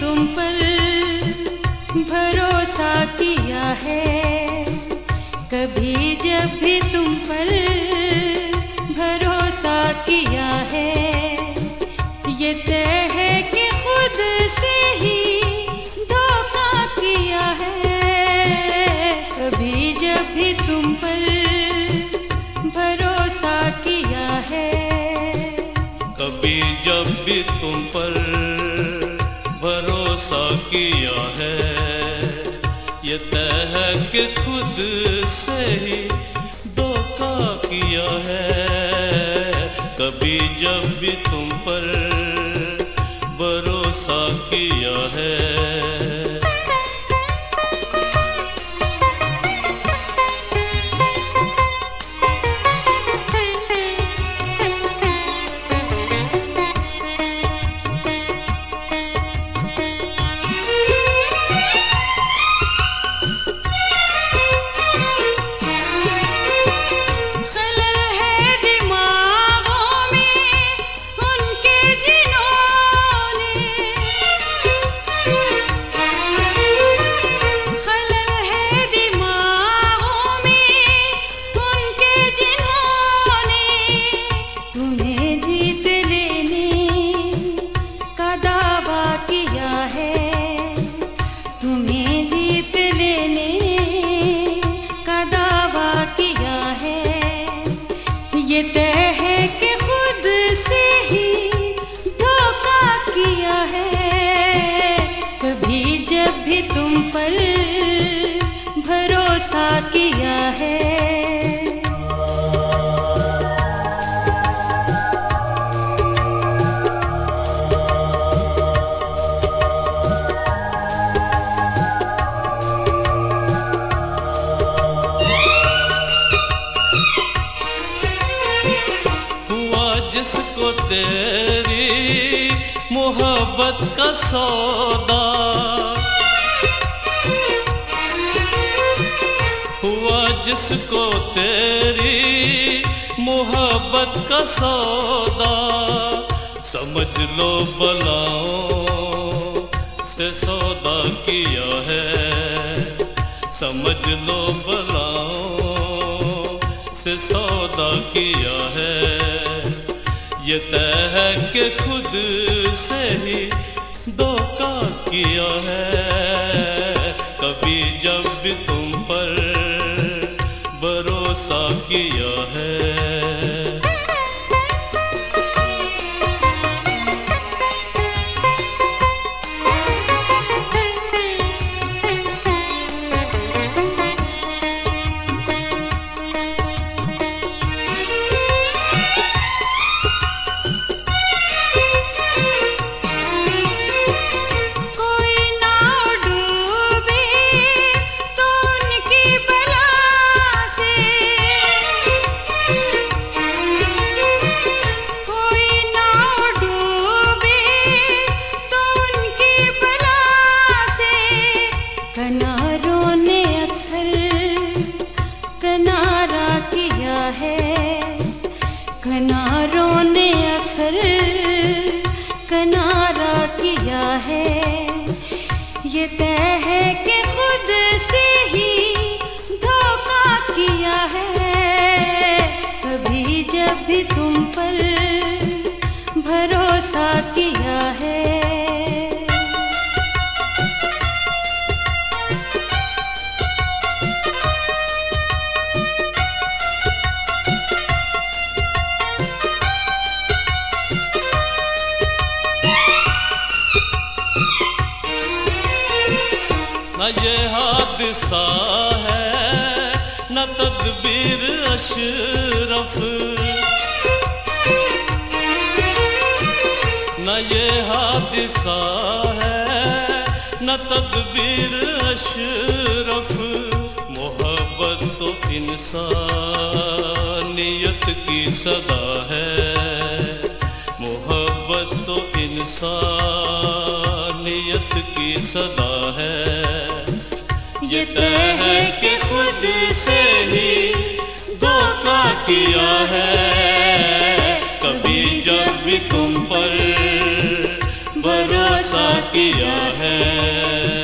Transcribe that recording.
तुम पर भरोसा किया है, कभी जब भी तुम पर भरोसा किया है, ये तय है कि खुद से ही धोखा किया है। कभी जब भी तुम पर भरोसा किया है, कभी जब भी तुम पर भरोसा किया है, ये तय है कि खुद से ही धोखा किया है। कभी जब भी तुम पर भरोसा किया है। ये तय है कि खुद से ही धोखा किया है। कभी जब भी तुम पर भरोसा किया है। जिसको तेरी मोहब्बत का सौदा हुआ, जिसको तेरी मोहब्बत का सौदा, समझ लो बलाओं से सौदा किया है। समझ लो बलाओं से सौदा किया है। ये तय है कि खुद से ही धोखा किया है। कभी जब भी तुम पर भरोसा किया है। किनारों ने अक्सर किनारा किया है। ये तय है कि खुद से ही धोखा किया है। कभी जब भी तुम पर भरोसा किया है। न ये हादसा है न तदबीर अशरफ, न ये हादसा है न तदबीर अशरफ। मोहब्बत तो इंसानियत की सदा है। मोहब्बत तो इंसानियत की सदा है। ये तय है कि खुद से ही धोखा किया है। कभी जब भी तुम पर भरोसा ऐसा किया है।